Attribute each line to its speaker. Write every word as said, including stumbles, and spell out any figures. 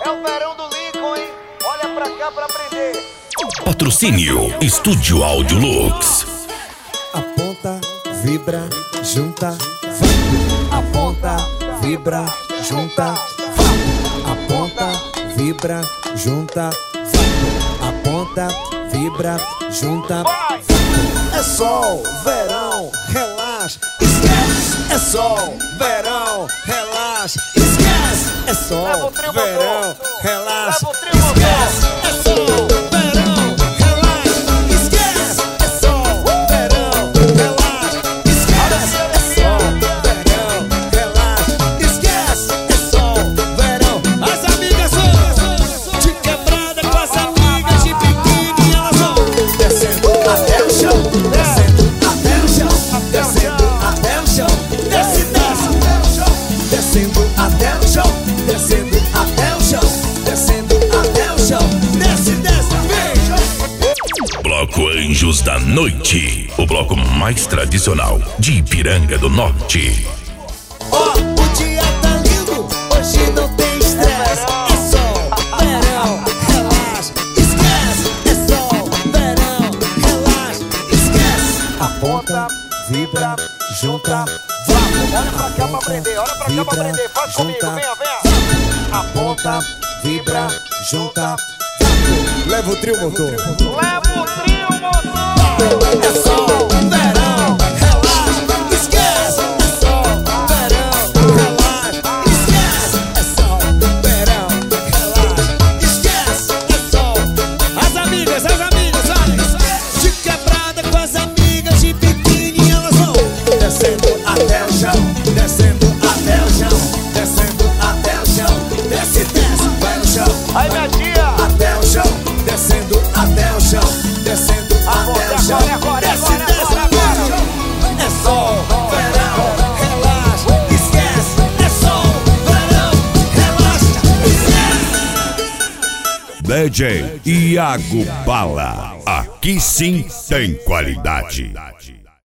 Speaker 1: É o verão do Lincoln, hein? Olha pra cá pra aprender.
Speaker 2: Patrocínio Estúdio Áudio Lux.
Speaker 3: Aponta, vibra, junta, vai. Aponta, vibra, junta, vai. Aponta, vibra, junta, vai. Aponta, vibra, junta, vai. É sol, verão, relaxa, esquece. É sol, verão, relaxa, esquece. É sol, verão, relaxa, esquece. É sol, verão, relaxa, esquece. É sol, verão, relaxa, esquece. É sol, verão, relaxa, esquece. É sol, verão. As amigas vão de quebrada com as amigas de biquíni, elas vão descendo até o chão, descendo até o chão, descendo até o chão, desce, desce, descendo até o chão, descendo até o chão, descendo até o chão, desce, desce, vem.
Speaker 2: Bloco Anjos da Noite, o bloco mais tradicional de Ipiranga do Norte.
Speaker 3: Ó, o dia tá lindo, hoje não tem estresse. É sol, verão, relaxa, esquece. É sol, verão, relaxa, esquece. Aponta, vibra, junta, vamos.
Speaker 1: Olha pra cá pra aprender, olha pra cá pra aprender. Faz comigo, venha, venha.
Speaker 3: Aponta, vibra, junta, vamos. Leva o trio, motor.
Speaker 1: Leva o trio, motor.
Speaker 3: É sol, verão, relaxa, esquece. É sol, verão, relaxa, esquece. É sol, verão, relaxa, esquece. É sol. As amigas, as amigas, olha. De quebrada com as amigas de biquíni, elas vão descendo até o chão, descendo até o chão, descendo até o chão, desce, desce, vai no chão.
Speaker 1: Aí, minha tia.
Speaker 3: Até o chão, descendo até o chão, descendo até o chão,
Speaker 1: Agora, agora,
Speaker 3: desce,
Speaker 1: agora,
Speaker 3: desce,
Speaker 1: agora, agora.
Speaker 3: É sol, verão, relaxa, esquece. É sol, verão, relaxa, esquece.
Speaker 2: D J Iago Bala. Aqui sim tem qualidade.